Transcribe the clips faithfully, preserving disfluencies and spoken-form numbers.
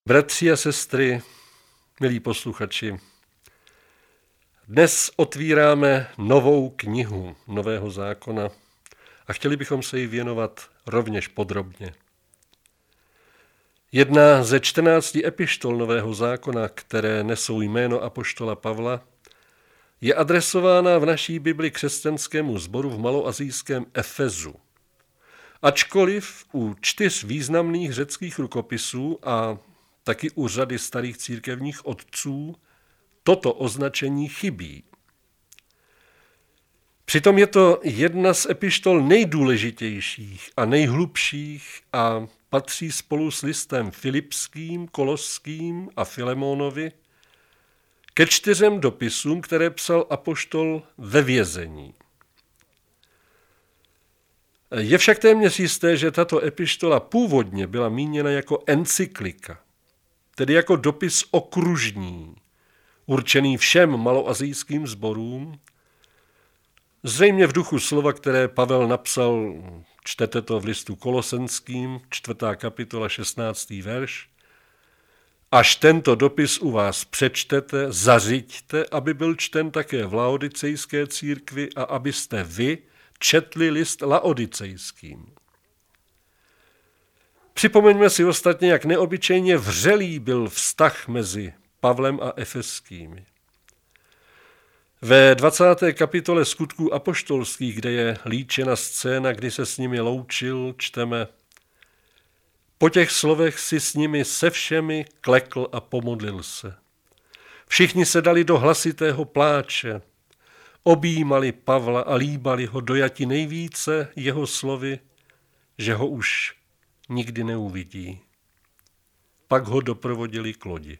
Bratři a sestry, milí posluchači, dnes otvíráme novou knihu Nového zákona a chtěli bychom se jí věnovat rovněž podrobně. Jedna ze čtrnácti epištol Nového zákona, které nesou jméno apoštola Pavla, je adresována v naší Bibli křesťanskému sboru v maloasijském Efezu. Ačkoliv u čtyř významných řeckých rukopisů a taky u řady starých církevních otců toto označení chybí. Přitom je to jedna z epištol nejdůležitějších a nejhlubších a patří spolu s listem Filipským, Koloským a Filemónovi ke čtyřem dopisům, které psal apoštol ve vězení. Je však téměř jisté, že tato epištola původně byla míněna jako encyklika, tedy jako dopis okružní, určený všem maloasijským sborům, zřejmě v duchu slova, které Pavel napsal, čtete to v listu Kolosenským, čtvrtá kapitola, šestnáctý verš. Až tento dopis u vás přečtete, zařiďte, aby byl čten také v laodicejské církvi a abyste vy četli list laodicejským. Připomeňme si ostatně, jak neobyčejně vřelý byl vztah mezi Pavlem a Efeskými. Ve dvacáté kapitole Skutků apoštolských, kde je líčena scéna, kdy se s nimi loučil, čteme: Po těch slovech si s nimi se všemi klekl a pomodlil se. Všichni se dali do hlasitého pláče, objímali Pavla a líbali ho dojati nejvíce jeho slovy, že ho už nikdy neuvidí. Pak ho doprovodili k lodi.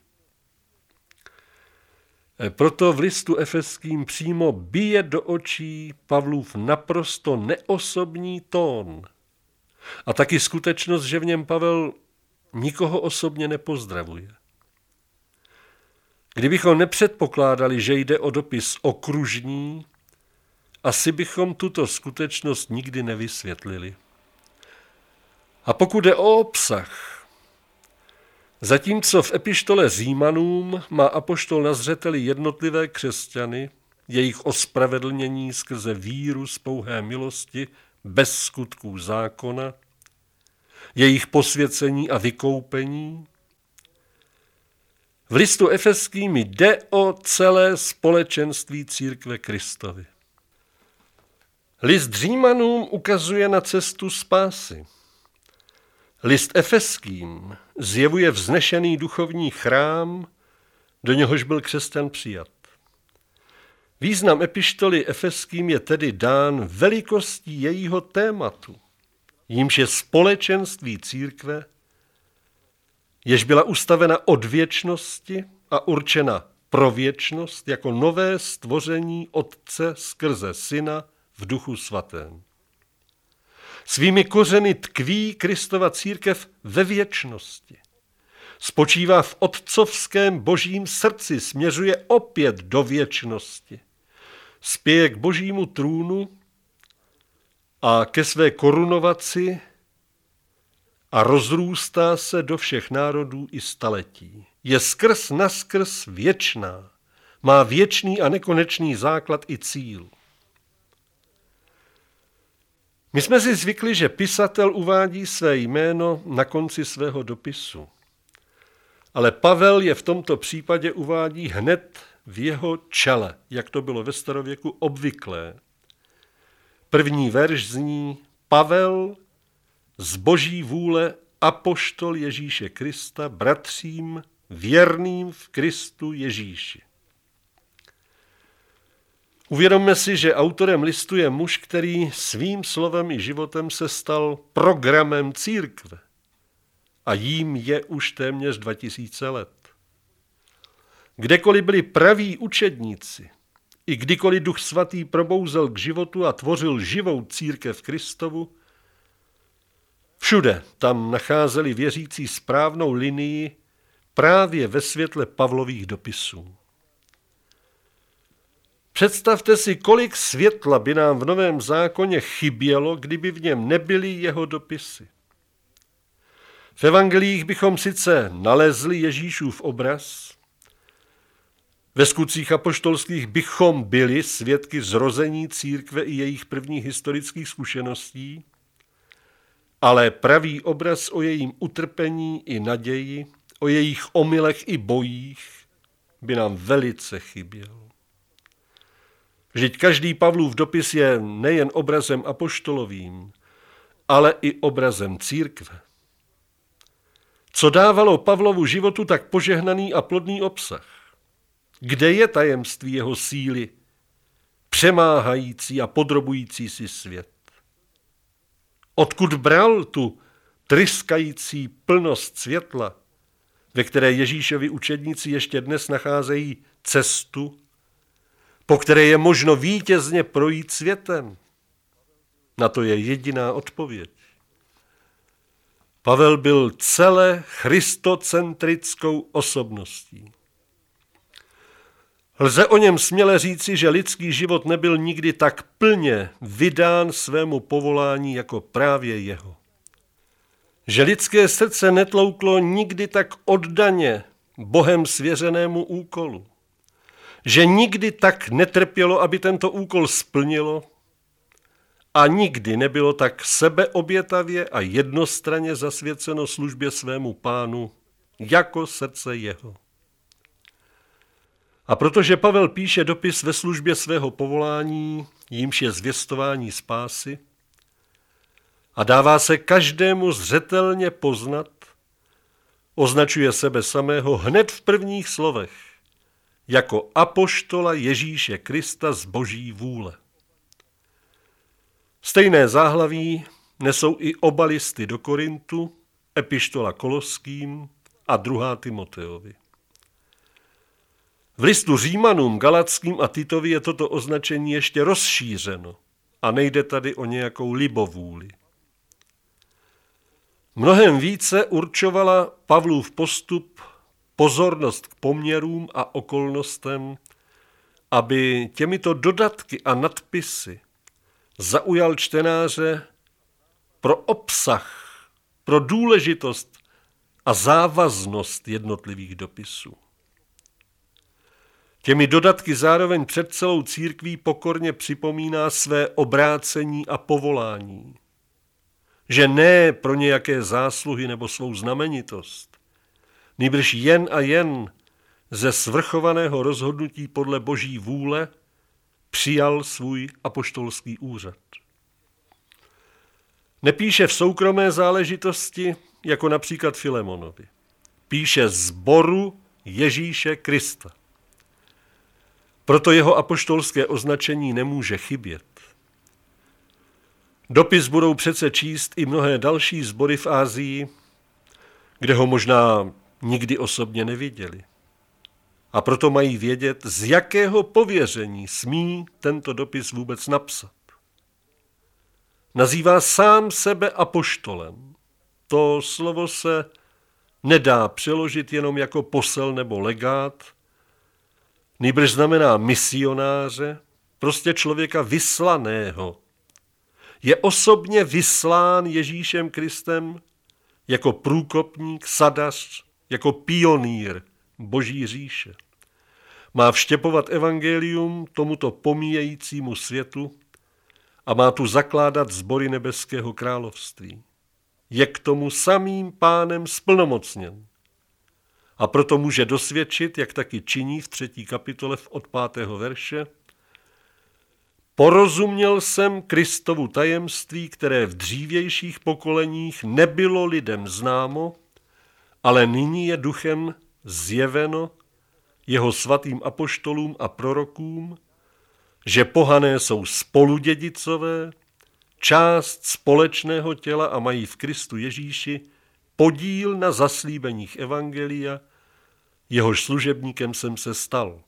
Proto v listu Efeským přímo bije do očí Pavlův naprosto neosobní tón a taky skutečnost, že v něm Pavel nikoho osobně nepozdravuje. Kdybychom nepředpokládali, že jde o dopis okružní, asi bychom tuto skutečnost nikdy nevysvětlili. A pokud jde o obsah, zatímco v epištole Římanům má apoštol na zřeteli jednotlivé křesťany, jejich ospravedlnění skrze víru z pouhé milosti bez skutků zákona, jejich posvěcení a vykoupení, v listu Efeským jde o celé společenství církve Kristovy. List Římanům ukazuje na cestu spásy. List Efeským zjevuje vznešený duchovní chrám, do něhož byl křesťan přijat. Význam epištoly Efeským je tedy dán velikostí jejího tématu, jímž je společenství církve, jež byla ustavena od věčnosti a určena pro věčnost jako nové stvoření Otce skrze Syna v Duchu svatém. Svými kořeny tkví Kristova církev ve věčnosti. Spočívá v otcovském božím srdci, směřuje opět do věčnosti. Spěje k božímu trůnu a ke své korunovaci a rozrůstá se do všech národů i staletí. Je skrz naskrz věčná, má věčný a nekonečný základ i cíl. My jsme si zvykli, že pisatel uvádí své jméno na konci svého dopisu. Ale Pavel je v tomto případě uvádí hned v jeho čele, jak to bylo ve starověku obvyklé. První verš zní: Pavel, z boží vůle apoštol Ježíše Krista, bratřím věrným v Kristu Ježíši. Uvědomme si, že autorem listu je muž, který svým slovem i životem se stal programem církve a jím je už téměř dva tisíce let. Kdekoliv byli praví učedníci, i kdykoliv Duch Svatý probouzel k životu a tvořil živou církev Kristovu, všude tam nacházeli věřící správnou linii právě ve světle Pavlových dopisů. Představte si, kolik světla by nám v Novém zákoně chybělo, kdyby v něm nebyly jeho dopisy. V evangeliích bychom sice nalezli Ježíšův obraz, ve skutcích apoštolských bychom byli svědky zrození církve i jejich prvních historických zkušeností, ale pravý obraz o jejím utrpení i naději, o jejich omylech i bojích by nám velice chyběl. Vždyť každý Pavlův dopis je nejen obrazem apoštolovým, ale i obrazem církve. Co dávalo Pavlovu životu tak požehnaný a plodný obsah? Kde je tajemství jeho síly, přemáhající a podrobující si svět? Odkud bral tu tryskající plnost světla, ve které Ježíšovi učedníci ještě dnes nacházejí cestu, po které je možno vítězně projít světem? Na to je jediná odpověď. Pavel byl celé christocentrickou osobností. Lze o něm směle říci, že lidský život nebyl nikdy tak plně vydán svému povolání jako právě jeho. Že lidské srdce netlouklo nikdy tak oddaně Bohem svěřenému úkolu. Že nikdy tak netrpělo, aby tento úkol splnilo, a nikdy nebylo tak sebeobětavě a jednostranně zasvěceno službě svému Pánu, jako srdce jeho. A protože Pavel píše dopis ve službě svého povolání, jímž je zvěstování spásy, a dává se každému zřetelně poznat, označuje sebe samého hned v prvních slovech jako apoštola Ježíše Krista z Boží vůle. Stejné záhlaví nesou i oba listy do Korintu, epištola Koloským a druhá Timoteovi. V listu Římanům, Galatským a Titovi je toto označení ještě rozšířeno a nejde tady o nějakou libovůli. Mnohem více určovala Pavlův postup pozornost k poměrům a okolnostem, aby těmito dodatky a nadpisy zaujal čtenáře pro obsah, pro důležitost a závaznost jednotlivých dopisů. Těmi dodatky zároveň před celou církví pokorně připomíná své obrácení a povolání. Že ne pro nějaké zásluhy nebo svou znamenitost, nýbrž jen a jen ze svrchovaného rozhodnutí podle Boží vůle přijal svůj apoštolský úřad. Nepíše v soukromé záležitosti, jako například Filemonovi. Píše sboru Ježíše Krista. Proto jeho apoštolské označení nemůže chybět. Dopis budou přece číst i mnohé další sbory v Asii, kde ho možná nikdy osobně neviděli. A proto mají vědět, z jakého pověření smí tento dopis vůbec napsat. Nazývá sám sebe apoštolem. To slovo se nedá přeložit jenom jako posel nebo legát, nýbrž znamená misionáře, prostě člověka vyslaného. Je osobně vyslán Ježíšem Kristem jako průkopník, sadař, jako pionýr Boží říše. Má vštěpovat evangelium tomuto pomíjejícímu světu a má tu zakládat sbory nebeského království. Je k tomu samým Pánem splnomocněn. A proto může dosvědčit, jak taky činí v třetí kapitole od pátého verše, porozuměl jsem Kristovu tajemství, které v dřívějších pokoleních nebylo lidem známo, ale nyní je duchem zjeveno jeho svatým apoštolům a prorokům, že pohané jsou spoludědicové, část společného těla a mají v Kristu Ježíši podíl na zaslíbeních evangelia, jehož služebníkem jsem se stal.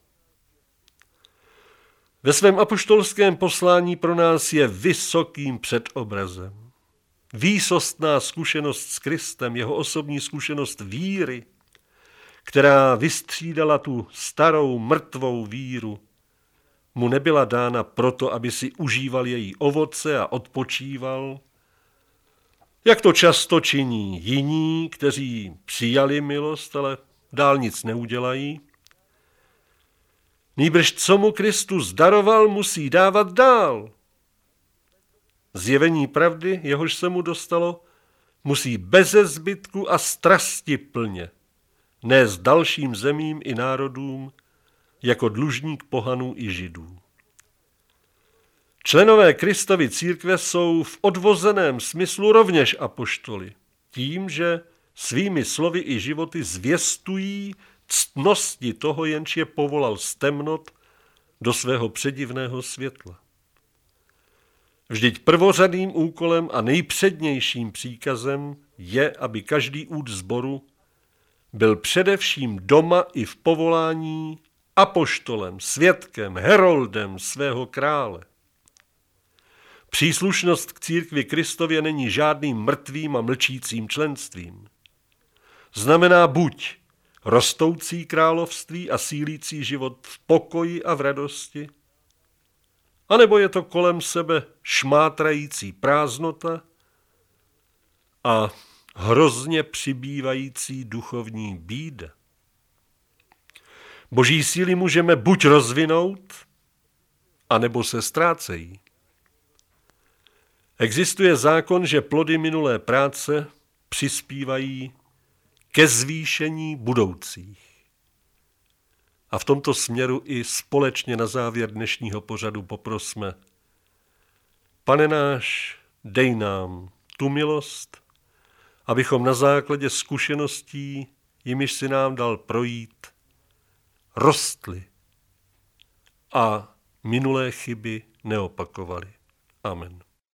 Ve svém apoštolském poslání pro nás je vysokým předobrazem. Výsostná zkušenost s Kristem, jeho osobní zkušenost víry, která vystřídala tu starou mrtvou víru, mu nebyla dána proto, aby si užíval její ovoce a odpočíval, Jak to často činí jiní, kteří přijali milost, ale dál nic neudělají. Nýbrž co mu Kristus daroval, musí dávat dál. Zjevení pravdy, jehož se mu dostalo, musí beze zbytku a strastiplně nést dalším zemím i národům jako dlužník pohanů i židů. Členové Kristovy církve jsou v odvozeném smyslu rovněž apoštoly, tím, že svými slovy i životy zvěstují ctnosti toho, jenž je povolal z temnot do svého předivného světla. Vždyť prvořadým úkolem a nejpřednějším příkazem je, aby každý út sboru byl především doma i v povolání apoštolem, svědkem, heroldem svého krále. Příslušnost k církvi Kristově není žádným mrtvým a mlčícím členstvím. Znamená buď rostoucí království a sílící život v pokoji a v radosti, anebo je to kolem sebe šmátrající prázdnota a hrozně přibývající duchovní bída. Boží síly můžeme buď rozvinout, anebo se ztrácejí. Existuje zákon, že plody minulé práce přispívají ke zvýšení budoucích. A v tomto směru i společně na závěr dnešního pořadu poprosme: Pane náš, dej nám tu milost, abychom na základě zkušeností, jimiž si nám dal projít, rostli a minulé chyby neopakovali. Amen.